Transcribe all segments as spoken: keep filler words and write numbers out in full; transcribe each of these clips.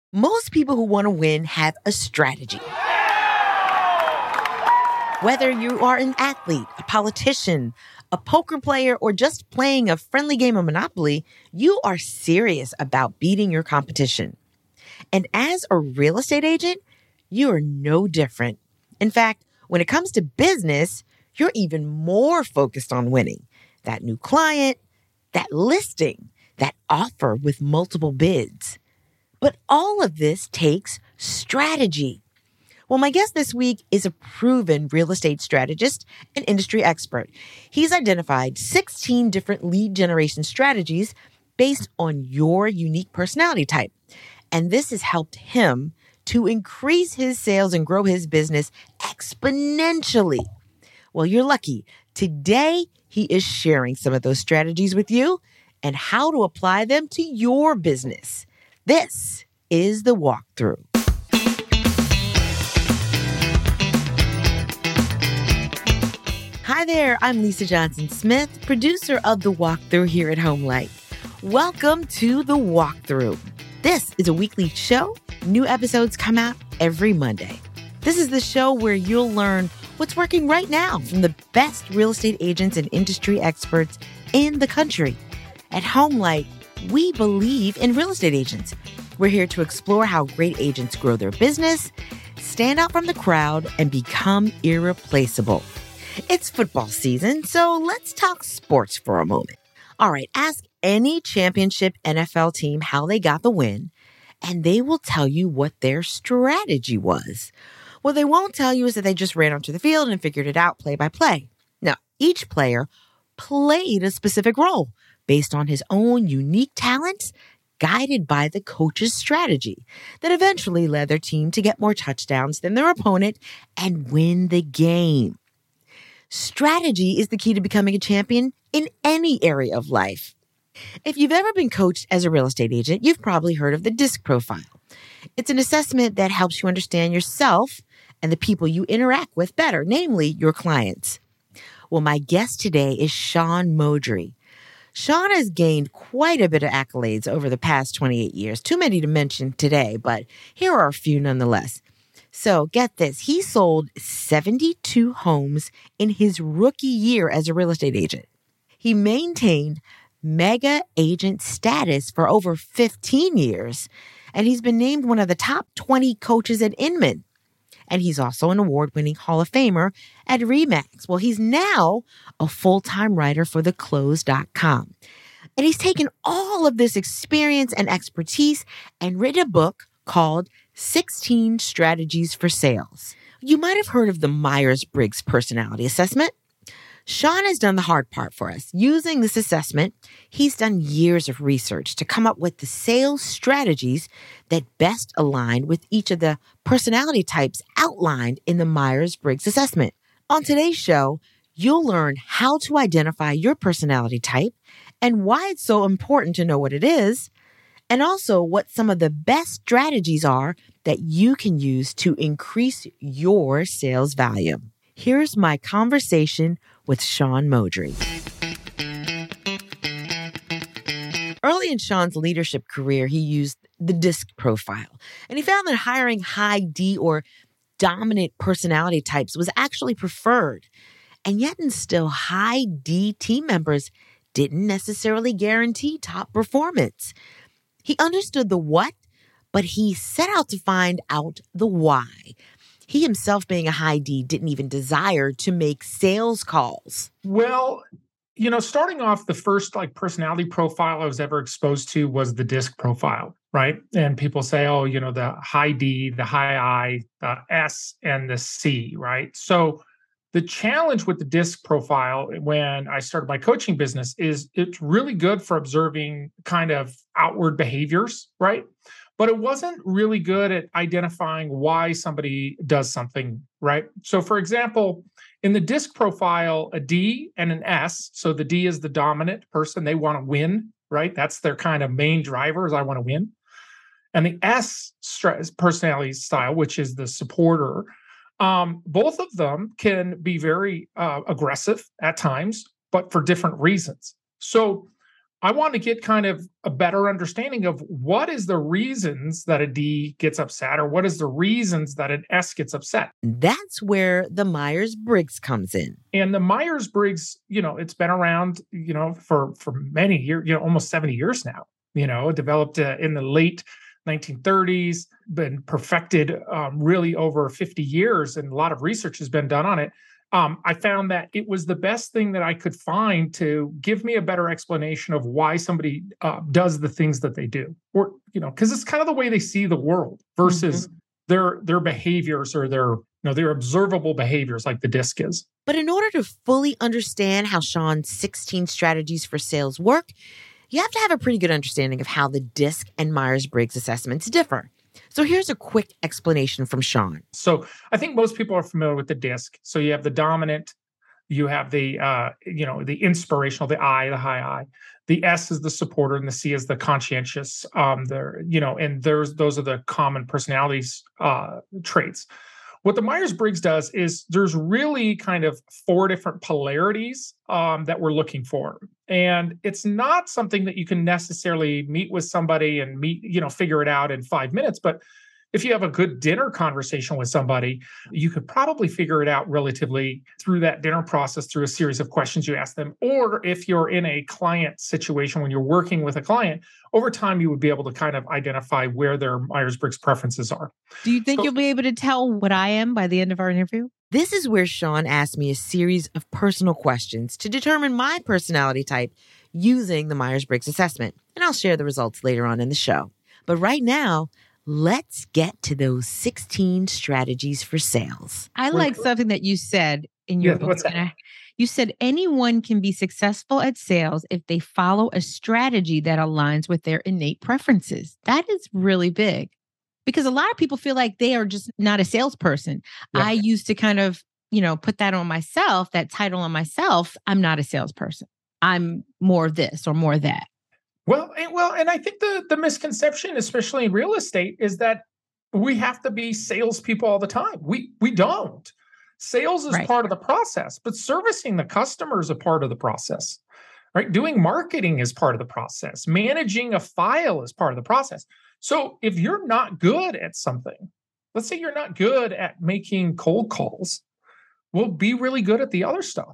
Most people who want to win have a strategy. Whether you are an athlete, a politician, a poker player, or just playing a friendly game of Monopoly, you are serious about beating your competition. And as a real estate agent, you are no different. In fact, when it comes to business, you're even more focused on winning. That new client, that listing, that offer with multiple bids. But all of this takes strategy. Well, my guest this week is a proven real estate strategist and industry expert. He's identified sixteen different lead generation strategies based on your unique personality type. And this has helped him to increase his sales and grow his business exponentially. Well, you're lucky. Today, he is sharing some of those strategies with you and how to apply them to your business. This is The Walkthrough. Hi there, I'm Lisa Johnson Smith, producer of The Walkthrough here at Homelight. Welcome to The Walkthrough. This is a weekly show. New episodes come out every Monday. This is the show where you'll learn what's working right now from the best real estate agents and industry experts in the country. At Homelight, we believe in real estate agents. We're here to explore how great agents grow their business, stand out from the crowd, and become irreplaceable. It's football season, so let's talk sports for a moment. All right, ask any championship N F L team how they got the win, and they will tell you what their strategy was. What they won't tell you is that they just ran onto the field and figured it out play by play. Now, each player played a specific role based on his own unique talents, guided by the coach's strategy that eventually led their team to get more touchdowns than their opponent and win the game. Strategy is the key to becoming a champion in any area of life. If you've ever been coached as a real estate agent, you've probably heard of the DISC profile. It's an assessment that helps you understand yourself and the people you interact with better, namely your clients. Well, my guest today is Sean Modry. Sean has gained quite a bit of accolades over the past twenty-eight years. Too many to mention today, but here are a few nonetheless. So get this, he sold seventy-two homes in his rookie year as a real estate agent. He maintained mega agent status for over fifteen years, and he's been named one of the top twenty coaches at Inman. And he's also an award-winning Hall of Famer at RE/MAX. Well, he's now a full-time writer for the close dot com. And he's taken all of this experience and expertise and written a book called sixteen Strategies for Sales. You might have heard of the Myers-Briggs personality assessment. Sean has done the hard part for us. Using this assessment, he's done years of research to come up with the sales strategies that best align with each of the personality types outlined in the Myers-Briggs assessment. On today's show, you'll learn how to identify your personality type and why it's so important to know what it is, and also what some of the best strategies are that you can use to increase your sales value. Here's my conversation with Sean Modry. Early in Sean's leadership career, he used the DISC profile, and he found that hiring high D or dominant personality types was actually preferred. And yet, and still, high D team members didn't necessarily guarantee top performance. He understood the what, but he set out to find out the why. He himself, being a high D, didn't even desire to make sales calls. Well, you know, starting off, the first like personality profile I was ever exposed to was the DISC profile, right? And people say, oh, you know, the high D, the high I, the S, and the C, right? So the challenge with the DISC profile when I started my coaching business is it's really good for observing kind of outward behaviors, right? But it wasn't really good at identifying why somebody does something, right? So for example, in the DISC profile, a D and an S, so the D is the dominant person, they want to win, right? That's their kind of main driver is I want to win. And the S personality style, which is the supporter, um, both of them can be very uh, aggressive at times, but for different reasons. So I want to get kind of a better understanding of what is the reasons that a D gets upset or what is the reasons that an S gets upset. That's where the Myers-Briggs comes in. And the Myers-Briggs, you know, it's been around, you know, for, for many years, you know, almost seventy years now, you know, developed uh, in the late nineteen thirties, been perfected um, really over fifty years. And a lot of research has been done on it. Um, I found that it was the best thing that I could find to give me a better explanation of why somebody uh, does the things that they do, or you know, because it's kind of the way they see the world versus mm-hmm. their their behaviors or their you know their observable behaviors, like the DISC is. But in order to fully understand how Sean's sixteen strategies for sales work, you have to have a pretty good understanding of how the DISC and Myers-Briggs assessments differ. So here's a quick explanation from Sean. So I think most people are familiar with the DISC. So you have the dominant, you have the, uh, you know, the inspirational, the I, the high I. The S is the supporter, and the C is the conscientious. Um, the, you know, and there's those are the common personalities uh, traits. What the Myers-Briggs does is there's really kind of four different polarities um, that we're looking for. And it's not something that you can necessarily meet with somebody and meet, you know, figure it out in five minutes. But if you have a good dinner conversation with somebody, you could probably figure it out relatively through that dinner process, through a series of questions you ask them. Or if you're in a client situation, when you're working with a client, over time, you would be able to kind of identify where their Myers-Briggs preferences are. Do you think so, you'll be able to tell what I am by the end of our interview? This is where Sean asked me a series of personal questions to determine my personality type using the Myers-Briggs assessment. And I'll share the results later on in the show. But right now, let's get to those sixteen strategies for sales. I like something that you said in your yeah, book. What's that? You said anyone can be successful at sales if they follow a strategy that aligns with their innate preferences. That is really big because a lot of people feel like they are just not a salesperson. Yeah. I used to kind of, you know, put that on myself, that title on myself. I'm not a salesperson. I'm more this or more that. Well, and, well, and I think the the misconception, especially in real estate, is that we have to be salespeople all the time. We we don't. Sales is right. part of the process, but servicing the customer is a part of the process, right? Doing marketing is part of the process. Managing a file is part of the process. So if you're not good at something, let's say you're not good at making cold calls, well, be really good at the other stuff,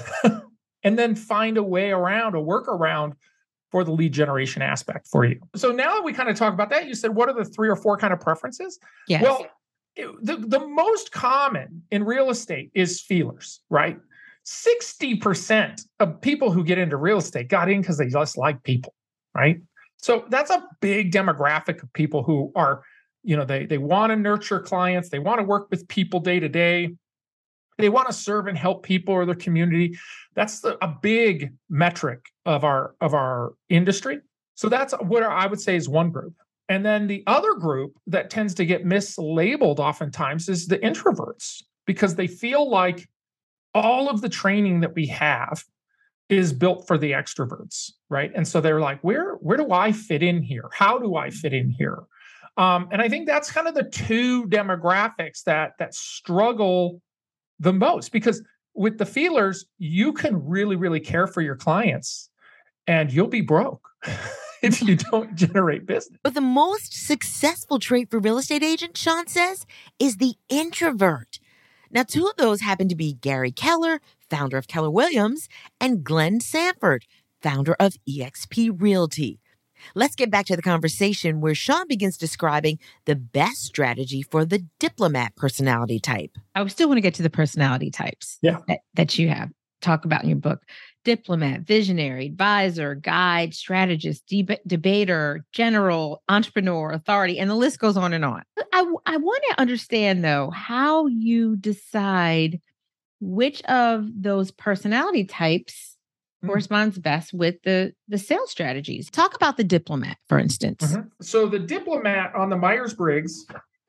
and then find a way around, a workaround for the lead generation aspect for you. So now that we kind of talk about that, you said, what are the three or four kind of preferences? Yes. Well, the, the most common in real estate is feelers, right? sixty percent of people who get into real estate got in because they just like people, right? So that's a big demographic of people who are, you know, they, they want to nurture clients. They want to work with people day to day. They want to serve and help people or their community. That's the, a big metric of our of our industry. So that's what I would say is one group. And then the other group that tends to get mislabeled oftentimes is the introverts, because they feel like all of the training that we have is built for the extroverts, right? And so they're like, where, where do I fit in here? How do I fit in here? Um, and I think that's kind of the two demographics that that struggle the most, because with the feelers, you can really, really care for your clients and you'll be broke if you don't generate business. But the most successful trait for real estate agents, Sean says, is the introvert. Now, two of those happen to be Gary Keller, founder of Keller Williams, and Glenn Sanford, founder of E X P Realty. Let's get back to the conversation where Sean begins describing the best strategy for the diplomat personality type. I still want to get to the personality types yeah. that, that you have talk about in your book. Diplomat, visionary, advisor, guide, strategist, deb- debater, general, entrepreneur, authority, and the list goes on and on. I, I want to understand, though, how you decide which of those personality types corresponds best with the, the sales strategies. Talk about the diplomat, for instance. Mm-hmm. So the diplomat on the Myers-Briggs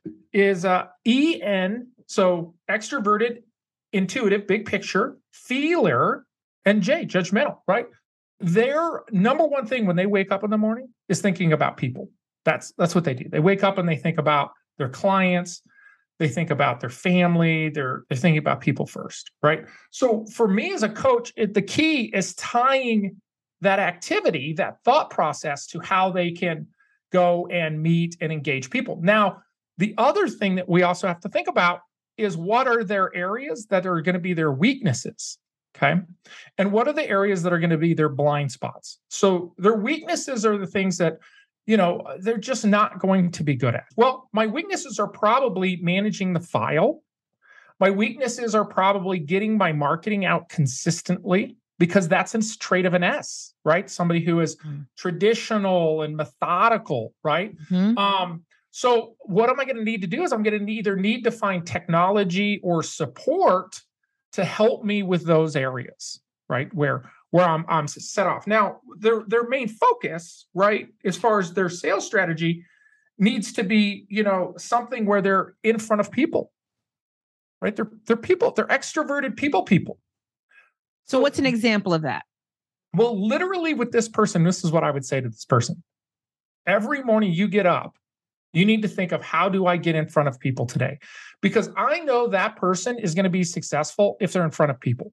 is uh, E N, so extroverted, intuitive, big picture, feeler, and J, judgmental, right? Their number one thing when they wake up in the morning is thinking about people. That's that's what they do. They wake up and they think about their clients. They think about their family. They're, they're thinking about people first, right? So for me as a coach, it, the key is tying that activity, that thought process to how they can go and meet and engage people. Now, the other thing that we also have to think about is what are their areas that are going to be their weaknesses, okay? And what are the areas that are going to be their blind spots? So their weaknesses are the things that, you know, they're just not going to be good at. Well, my weaknesses are probably managing the file. My weaknesses are probably getting my marketing out consistently, because that's a trait of an S, right? Somebody who is mm. traditional and methodical, right? Mm-hmm. Um, so what am I going to need to do is I'm going to either need to find technology or support to help me with those areas, right? Where where I'm I'm set off. Now, their their main focus, right, as far as their sales strategy, needs to be, you know, something where they're in front of people, right? They're they're people, they're extroverted people people. So what's an example of that? Well, literally with this person, this is what I would say to this person. Every morning you get up, you need to think of, how do I get in front of people today? Because I know that person is going to be successful if they're in front of people.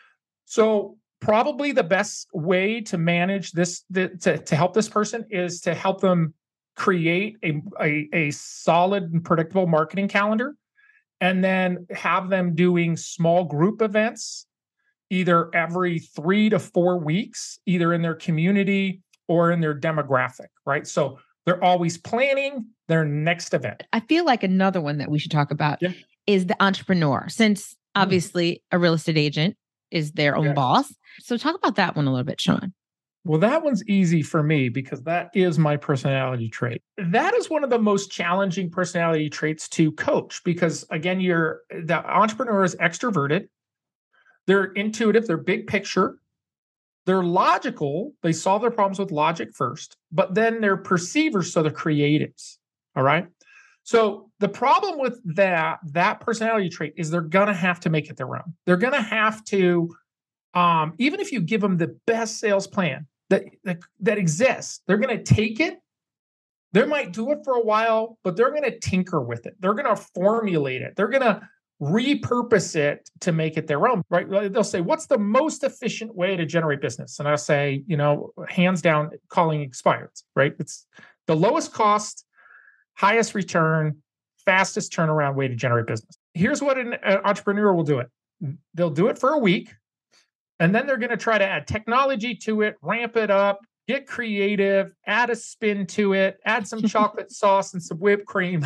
So probably the best way to manage this, the, to, to help this person, is to help them create a, a, a solid and predictable marketing calendar, and then have them doing small group events either every three to four weeks, either in their community or in their demographic, right? So they're always planning their next event. I feel like another one that we should talk about yeah. is the entrepreneur, since obviously mm. a real estate agent is their own yes. boss. So talk about that one a little bit, Sean. Well, that one's easy for me because that is my personality trait. That is one of the most challenging personality traits to coach, because again, you're the entrepreneur is extroverted. They're intuitive, they're big picture, they're logical, they solve their problems with logic first, but then they're perceivers, so they're creatives, all right? So the problem with that, that personality trait is they're gonna have to make it their own. They're gonna have to, um, even if you give them the best sales plan that, that, that exists, they're gonna take it, they might do it for a while, but they're gonna tinker with it. They're gonna formulate it. They're gonna repurpose it to make it their own, right? They'll say, what's the most efficient way to generate business? And I'll say, you know, hands down, calling expireds, right? It's the lowest cost, highest return, fastest turnaround way to generate business. Here's what an, an entrepreneur will do it. They'll do it for a week, and then they're going to try to add technology to it, ramp it up, get creative, add a spin to it, add some chocolate sauce and some whipped cream.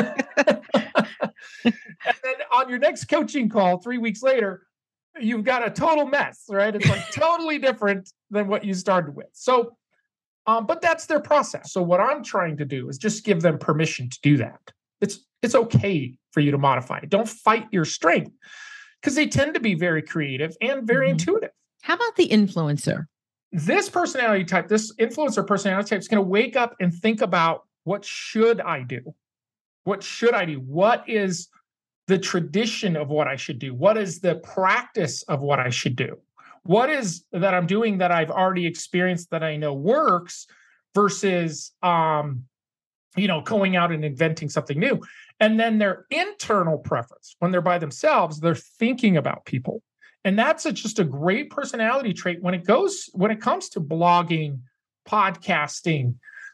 And then on your next coaching call, three weeks later, you've got a total mess, right? It's like totally different than what you started with. So, um, but that's their process. So what I'm trying to do is just give them permission to do that. It's it's okay for you to modify it. Don't fight your strength, because they tend to be very creative and very mm-hmm. intuitive. How about the influencer? This personality type, this influencer personality type is going to wake up and think about, what should I do? What should I do? What is the tradition of what I should do? What is the practice of what I should do? What is that I'm doing that I've already experienced that I know works versus, um, you know, going out and inventing something new? And then their internal preference, when they're by themselves, they're thinking about people. And that's a, just a great personality trait when it goes, when it comes to blogging, podcasting,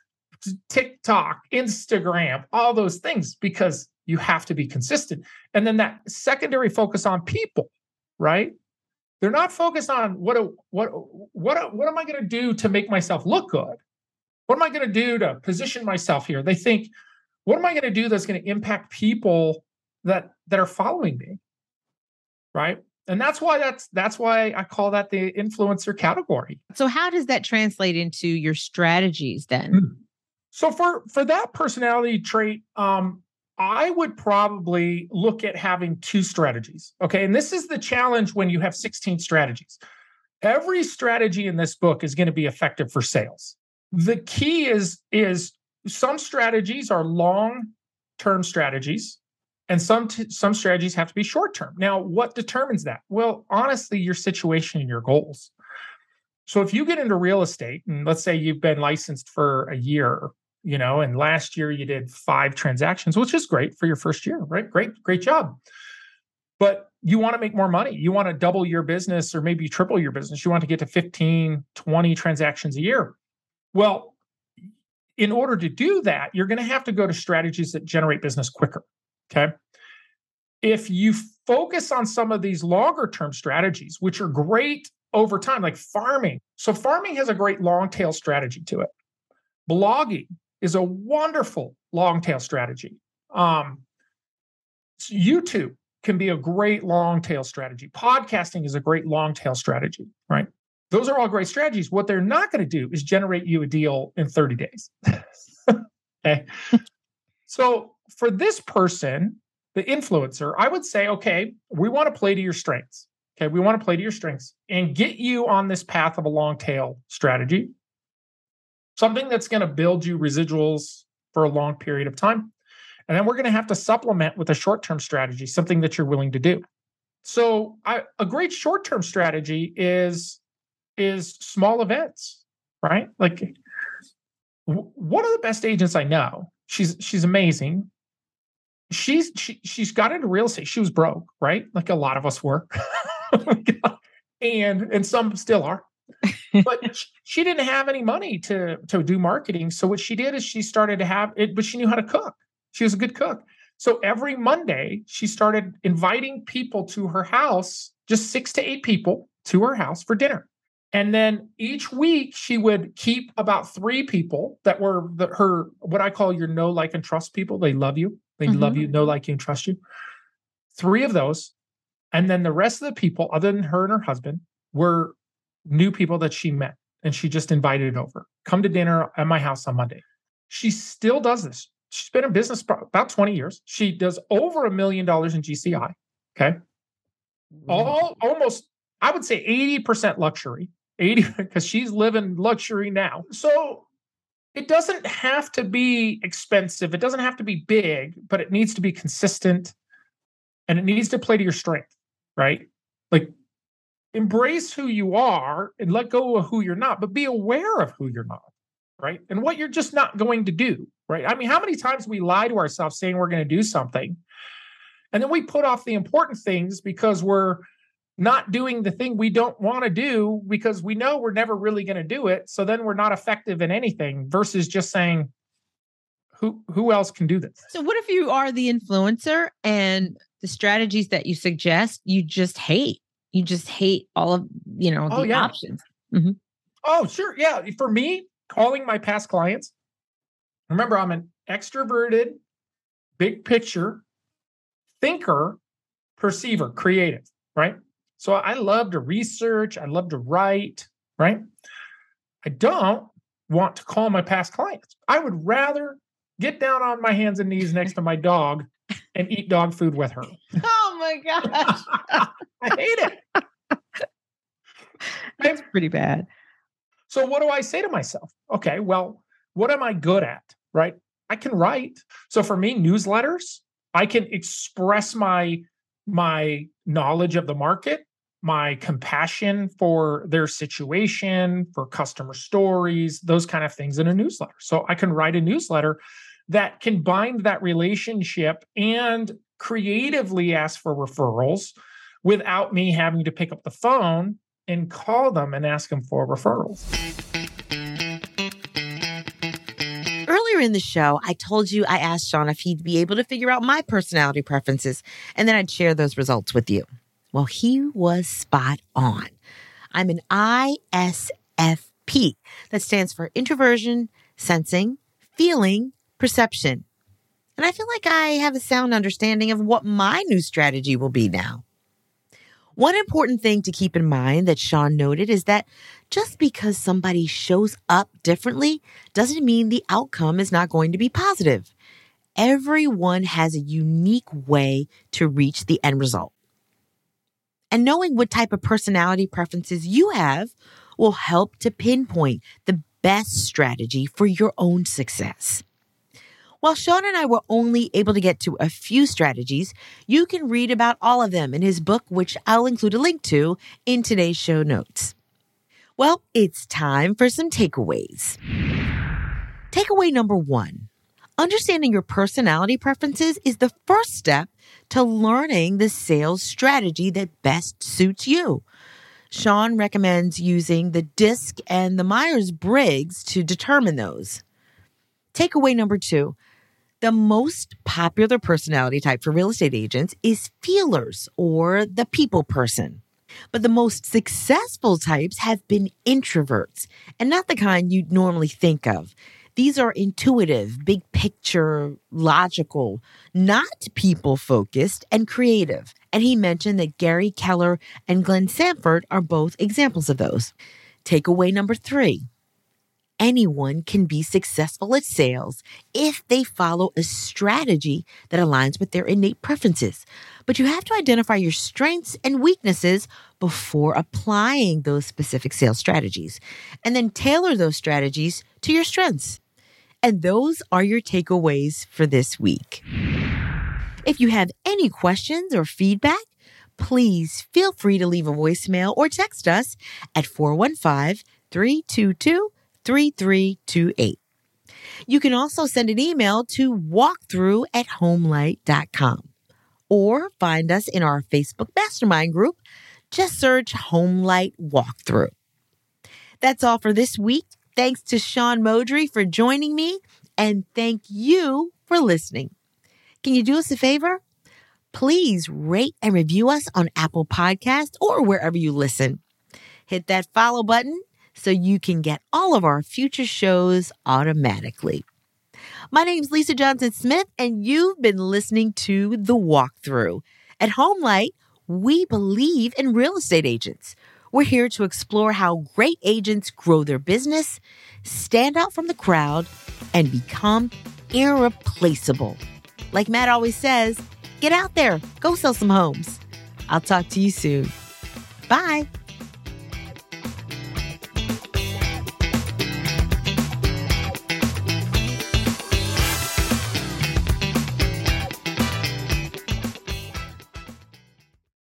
TikTok, Instagram, all those things, because you have to be consistent. And then that secondary focus on people, right? They're not focused on what, what, what, what am I going to do to make myself look good? What am I going to do to position myself here? They think, what am I going to do that's going to impact people that, that are following me, right? And that's why that's that's why I call that the influencer category. So how does that translate into your strategies then? Mm-hmm. So for, for that personality trait, um, I would probably look at having two strategies. Okay. And this is the challenge when you have sixteen strategies. Every strategy in this book is going to be effective for sales. The key is, is some strategies are long-term strategies, and some, t- some strategies have to be short-term. Now, what determines that? Well, honestly, your situation and your goals. So if you get into real estate, and let's say you've been licensed for a year, you know, and last year you did five transactions, which is great for your first year, right? Great, great job. But you want to make more money. You want to double your business or maybe triple your business. You want to get to fifteen, twenty transactions a year. Well, in order to do that, you're going to have to go to strategies that generate business quicker. Okay. If you focus on some of these longer term strategies, which are great over time, like farming. So farming has a great long tail strategy to it. Blogging is a wonderful long tail strategy. Um, YouTube can be a great long tail strategy. Podcasting is a great long tail strategy, right? Those are all great strategies. What they're not going to do is generate you a deal in thirty days. Okay. So for this person, the influencer, I would say, okay, we want to play to your strengths. Okay. We want to play to your strengths and get you on this path of a long tail strategy, something that's going to build you residuals for a long period of time. And then we're going to have to supplement with a short-term strategy, something that you're willing to do. So I, a great short-term strategy is, is small events, right? Like w- one of the best agents I know, she's she's amazing. She's she, she's got into real estate. She was broke, right? Like a lot of us were. and and some still are. But she, she didn't have any money to, to do marketing. So what she did is she started to have it, but she knew how to cook. She was a good cook. So every Monday, she started inviting people to her house, just six to eight people to her house for dinner. And then each week, she would keep about three people that were the, her, what I call your know, like, and trust people. They love you. They mm-hmm. love you, know, like you, and trust you. Three of those. And then the rest of the people, other than her and her husband, were new people that she met. And she just invited over. Come to dinner at my house on Monday. She still does this. She's been in business for about twenty years. She does over a million dollars in G C I. Okay. All almost, I would say eighty percent luxury, eighty, because she's living luxury now. So it doesn't have to be expensive. It doesn't have to be big, but it needs to be consistent and it needs to play to your strength, right? Like embrace who you are and let go of who you're not, but be aware of who you're not, right? And what you're just not going to do. Right? I mean, how many times we lie to ourselves saying we're going to do something, and then we put off the important things because we're not doing the thing we don't want to do because we know we're never really going to do it. So then we're not effective in anything versus just saying, who who else can do this? So what if you are the influencer and the strategies that you suggest, you just hate? You just hate all of, you know, the oh, yeah. options. Mm-hmm. Oh, sure. Yeah. For me, calling my past clients, remember, I'm an extroverted, big picture thinker, perceiver, creative, right? So I love to research. I love to write, right? I don't want to call my past clients. I would rather get down on my hands and knees next to my dog and eat dog food with her. Oh my gosh. I hate it. That's pretty bad. So what do I say to myself? Okay, well, what am I good at? Right? I can write. So for me, newsletters, I can express my, my knowledge of the market, my compassion for their situation, for customer stories, those kind of things in a newsletter. So I can write a newsletter that can bind that relationship and creatively ask for referrals without me having to pick up the phone and call them and ask them for referrals. Earlier in the show, I told you I asked Sean if he'd be able to figure out my personality preferences, and then I'd share those results with you. Well, he was spot on. I'm an I S F P. That stands for introversion, sensing, feeling, perception. And I feel like I have a sound understanding of what my new strategy will be now. One important thing to keep in mind that Sean noted is that just because somebody shows up differently doesn't mean the outcome is not going to be positive. Everyone has a unique way to reach the end result. And knowing what type of personality preferences you have will help to pinpoint the best strategy for your own success. While Sean and I were only able to get to a few strategies, you can read about all of them in his book, which I'll include a link to in today's show notes. Well, it's time for some takeaways. Takeaway number one, Understanding your personality preferences is the first step to learning the sales strategy that best suits you. Sean recommends using the DISC and the Myers-Briggs to determine those. Takeaway number two, the most popular personality type for real estate agents is feelers or the people person. But the most successful types have been introverts, and not the kind you'd normally think of. These are intuitive, big picture, logical, not people-focused, and creative. And he mentioned that Gary Keller and Glenn Sanford are both examples of those. Takeaway number three. Anyone can be successful at sales if they follow a strategy that aligns with their innate preferences. But you have to identify your strengths and weaknesses before applying those specific sales strategies, and then tailor those strategies to your strengths. And those are your takeaways for this week. If you have any questions or feedback, please feel free to leave a voicemail or text us at four one five, three two two, three three two eight. You can also send an email to walkthrough at homelight dot com or find us in our Facebook Mastermind group. Just search Homelight Walkthrough. That's all for this week. Thanks to Sean Modry for joining me, and thank you for listening. Can you do us a favor? Please rate and review us on Apple Podcasts or wherever you listen. Hit that follow button so you can get all of our future shows automatically. My name's Lisa Johnson Smith, and you've been listening to The Walkthrough. At Homelight, we believe in real estate agents. We're here to explore how great agents grow their business, stand out from the crowd, and become irreplaceable. Like Matt always says, get out there, go sell some homes. I'll talk to you soon. Bye.